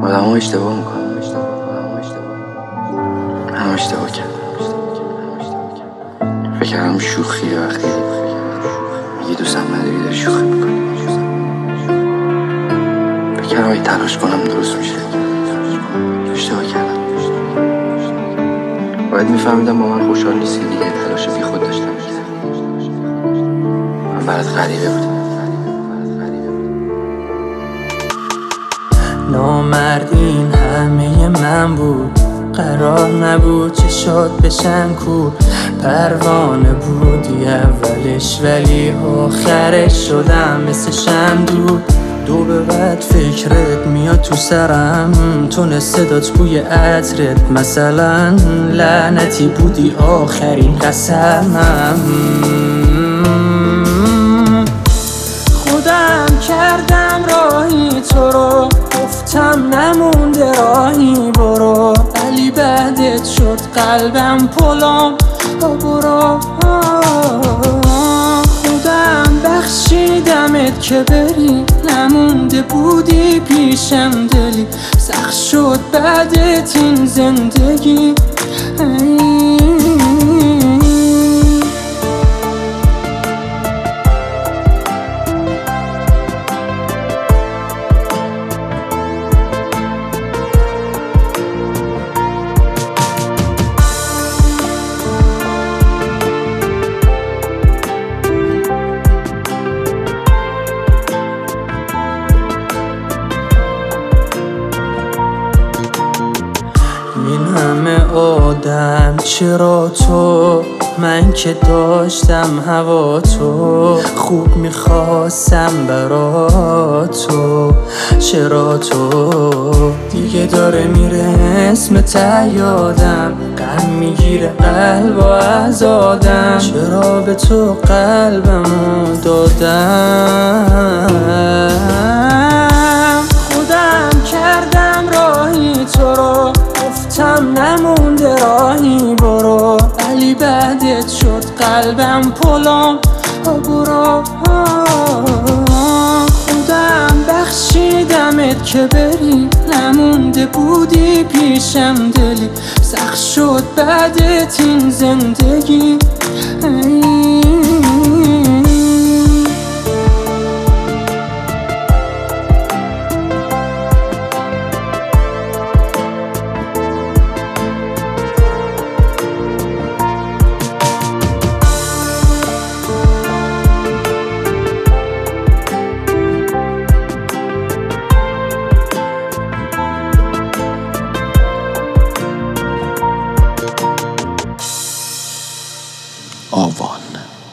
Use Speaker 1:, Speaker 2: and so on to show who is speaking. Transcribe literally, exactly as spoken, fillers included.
Speaker 1: آدم ها اشتباه میکنن، هم اشتباه کردم. فکر کردم شوخیه وقتی میگی دوستم نداری داری شوخی میکنی. فکر کردم اگه تلاش کنم درست میشه. اشتباه کردم. باید میفهمیدم با من خوشحال نیستی دیگه. تلاش بی خود داشتم میکردم. من برات غریبه بودم.
Speaker 2: نامرد این همه من بود، قرار نبود چشات بشن کور. پروانه بودی اولش ولی آخرش شدم مثل شمدود. دو به بعد فکرت میاد تو سرم، تون صدات بوی عطرت مثلا. لعنتی بودی آخرین قسمم. خودم کردم راهی تو رو، گفتم نمونده راهی برو. ولی بعدت شد قلبم پلم برو. خودم بخشیدمت که بری، نمونده بودی پیشم دلی. سخت شد بعدت این زندگی. این همه آدم چرا تو؟ من که داشتم هوا تو، خوب میخواستم برا تو. چرا تو دیگه داره میره اسم یادم، غم میگیره قلب و از آدم. چرا به تو قلبمو دادم؟ خودم کردم راهی تو رو، گفتم نمونده راهی برو. ولی بعدت شد قلبم پلم برو. خودم بخشیدمت که بری، نمونده بودی پیشم دلی. سخت شد بعدت این زندگی.
Speaker 3: آوان